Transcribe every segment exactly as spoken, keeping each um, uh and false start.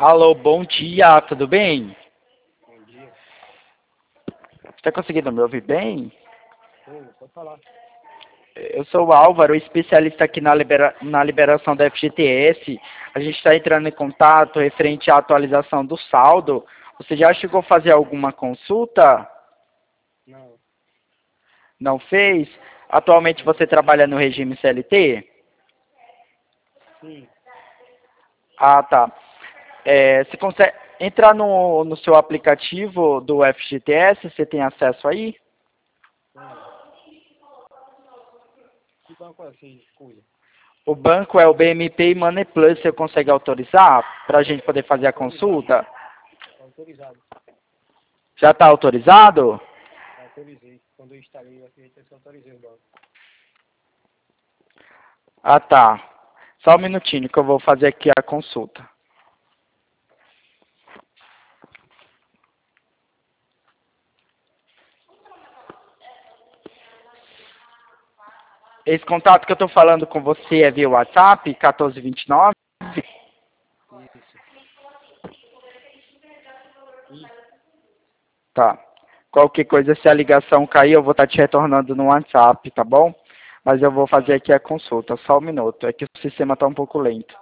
Alô, bom dia, tudo bem? Bom dia. Está conseguindo me ouvir bem? Sim, pode falar. Eu sou o Álvaro, especialista aqui na, libera na liberação da F G T S. A gente está entrando em contato referente à atualização do saldo. Você já chegou a fazer alguma consulta? Não. Não fez? Atualmente você trabalha no regime C L T? Sim. Ah, tá. É, você consegue entrar no, no seu aplicativo do F G T S? Você tem acesso aí? Sim. Que banco é esse cuida? O banco é o B M P e Money Plus. Você consegue autorizar para a gente poder fazer a consulta? Autorizado. Já está autorizado? Autorizei. Quando eu instalei o F G T S, eu autorizei o banco. Ah, tá. Só um minutinho que eu vou fazer aqui a consulta. Esse contato que eu estou falando com você é via WhatsApp, quatorze vinte e nove? Isso. Isso. Tá. Qualquer coisa, se a ligação cair, eu vou estar te retornando no WhatsApp, tá bom? Mas eu vou fazer aqui a consulta, só um minuto. É que o sistema está um pouco lento.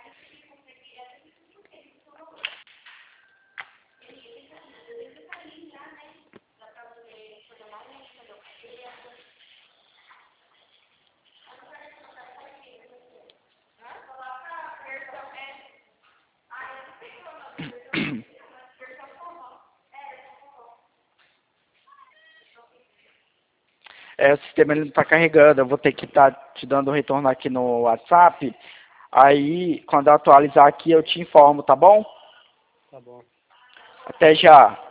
É, o sistema ele não está carregando, eu vou ter que estar te dando um retorno aqui no WhatsApp. Aí, quando eu atualizar aqui, eu te informo, tá bom? Tá bom. Até já.